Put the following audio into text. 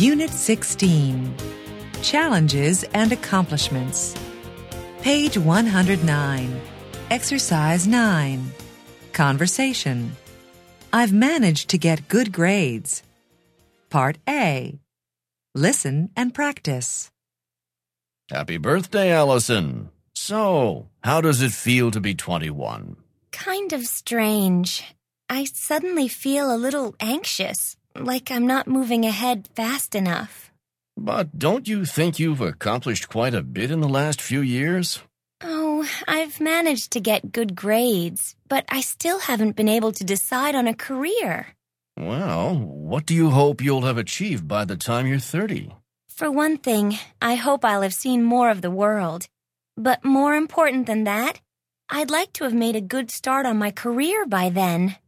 Unit 16, Challenges and Accomplishments. Page 109, Exercise 9, Conversation. I've managed to get good grades. Part A, Listen and practice. Happy birthday, Allison. So, how does it feel to be 21? Kind of strange. I suddenly feel a little anxious, like I'm not moving ahead fast enough. But don't you think you've accomplished quite a bit in the last few years? Oh, I've managed to get good grades, but I still haven't been able to decide on a career. Well, what do you hope you'll have achieved by the time you're 30? For one thing, I hope I'll have seen more of the world. But more important than that, I'd like to have made a good start on my career by then.